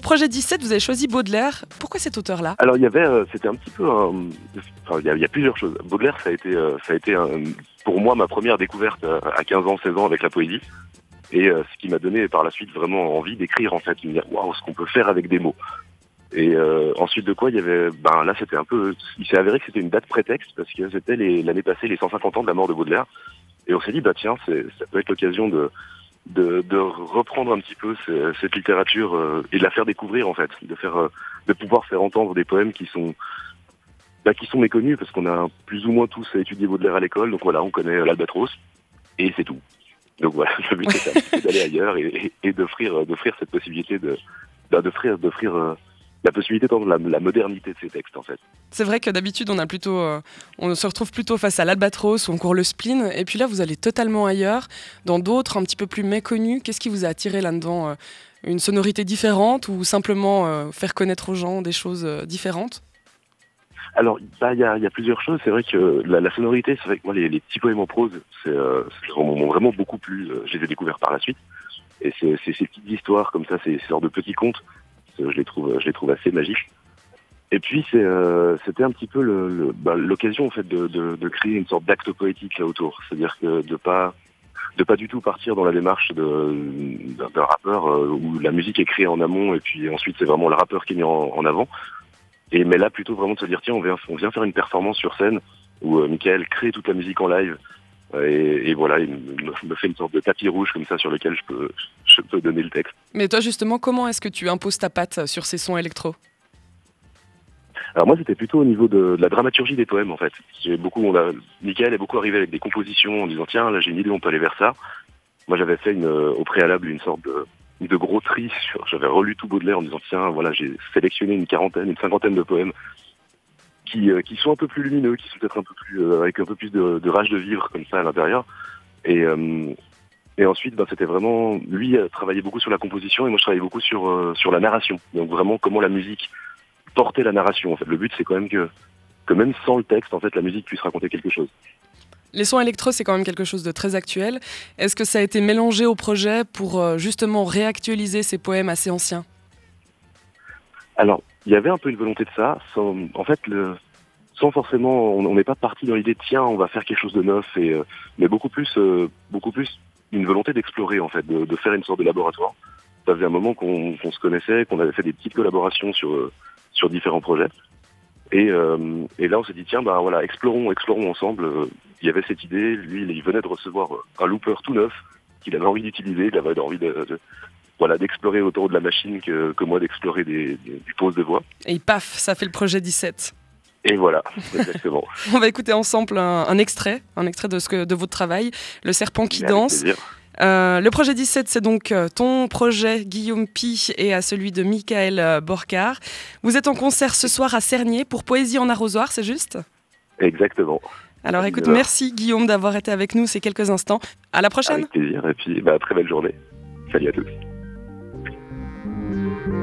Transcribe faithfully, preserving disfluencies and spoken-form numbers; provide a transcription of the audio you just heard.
Projet dix-sept, vous avez choisi Baudelaire. Pourquoi cet auteur-là ? Alors il y avait, euh, c'était un petit peu, un... enfin il y, a, il y a plusieurs choses. Baudelaire, ça a été, euh, ça a été un... pour moi ma première découverte à quinze ans, seize ans avec la poésie, et euh, ce qui m'a donné par la suite vraiment envie d'écrire en fait, de me dire waouh, ce qu'on peut faire avec des mots. Et euh, ensuite de quoi il y avait, ben là c'était un peu, il s'est avéré que c'était une date prétexte parce que c'était les, l'année passée les cent cinquante ans de la mort de Baudelaire, et on s'est dit bah tiens, c'est, ça peut être l'occasion de De, de reprendre un petit peu ce, cette littérature euh, et de la faire découvrir en fait, de faire, euh, de pouvoir faire entendre des poèmes qui sont, bah, qui sont méconnus parce qu'on a plus ou moins tous étudié Baudelaire à l'école, donc voilà, on connaît l'Albatros et c'est tout. Donc voilà, le but c'est un petit peu d'aller ailleurs et, et, et d'offrir, d'offrir cette possibilité de, bah, d'offrir, d'offrir euh, la possibilité d'entendre la, la modernité de ces textes en fait. C'est vrai que d'habitude on a plutôt, euh, on se retrouve plutôt face à l'Albatros où on court le spleen, et puis là vous allez totalement ailleurs, dans d'autres un petit peu plus méconnus. Qu'est-ce qui vous a attiré là-dedans ? euh, Une sonorité différente ou simplement euh, faire connaître aux gens des choses euh, différentes ? Alors, bah, il y a, y a plusieurs choses. C'est vrai que la, la sonorité, c'est vrai que moi, les, les petits poèmes en prose, c'est, euh, c'est m'ont vraiment beaucoup plu. Je les ai découverts par la suite. Et c'est, c'est ces petites histoires comme ça, ces, ces sortes de petits contes, je les trouve, je les trouve assez magiques. Et puis, c'est, euh, c'était un petit peu le, le, bah, l'occasion en fait de, de, de créer une sorte d'acte poétique là autour. C'est-à-dire que de pas, de pas du tout partir dans la démarche de, d'un, d'un rappeur euh, où la musique est créée en amont et puis ensuite c'est vraiment le rappeur qui est mis en, en avant. Et mais là, plutôt vraiment de se dire, tiens, on vient, on vient faire une performance sur scène où euh, Michael crée toute la musique en live. Euh, et, et voilà, il me, me fait une sorte de tapis rouge comme ça sur lequel je peux, je peux donner le texte. Mais toi, justement, comment est-ce que tu imposes ta patte sur ces sons électro ? Alors moi, c'était plutôt au niveau de, de la dramaturgie des poèmes, en fait. J'ai beaucoup, on a, Michael est beaucoup arrivé avec des compositions en disant, tiens, là, j'ai une idée, on peut aller vers ça. Moi, j'avais fait une, au préalable une sorte de, de gros tri sur, j'avais relu tout Baudelaire en disant, tiens, voilà, j'ai sélectionné une quarantaine, une cinquantaine de poèmes qui, euh, qui sont un peu plus lumineux, qui sont peut-être un peu plus, euh, avec un peu plus de, de rage de vivre, comme ça, à l'intérieur. Et, euh, et ensuite, ben, c'était vraiment, lui euh, travaillait beaucoup sur la composition et moi, je travaillais beaucoup sur, euh, sur la narration. Donc vraiment, comment la musique portait la narration. En fait, le but, c'est quand même que, que même sans le texte, en fait, la musique puisse raconter quelque chose. Les sons électro, c'est quand même quelque chose de très actuel. Est-ce que ça a été mélangé au projet pour euh, justement réactualiser ces poèmes assez anciens ? Alors, il y avait un peu une volonté de ça. Sans, en fait, le, sans forcément, on n'est pas parti dans l'idée, tiens, on va faire quelque chose de neuf, et, euh, mais beaucoup plus, euh, beaucoup plus une volonté d'explorer, en fait, de, de faire une sorte de laboratoire. Ça faisait un moment qu'on, qu'on se connaissait, qu'on avait fait des petites collaborations sur, euh, sur différents projets. Et, euh, et là, on s'est dit, tiens, bah voilà, explorons, explorons ensemble. Il y avait cette idée, lui, il venait de recevoir un looper tout neuf qu'il avait envie d'utiliser, il avait envie de, de voilà, d'explorer autour de la machine que, que moi d'explorer des, des, du pose de voix. Et paf, ça fait le projet dix-sept. Et voilà, exactement. On va écouter ensemble un, un extrait, un extrait de, ce que, de votre travail, Le serpent qui danse. Euh, le projet dix-sept, c'est donc ton projet, Guillaume Py, et à celui de Michael Borcar. Vous êtes en concert ce soir à Cernay pour Poésie en arrosoir, c'est juste ? Exactement. Alors écoute, merci Guillaume d'avoir été avec nous ces quelques instants. À la prochaine. Avec plaisir, et puis bah, très belle journée. Salut à tous.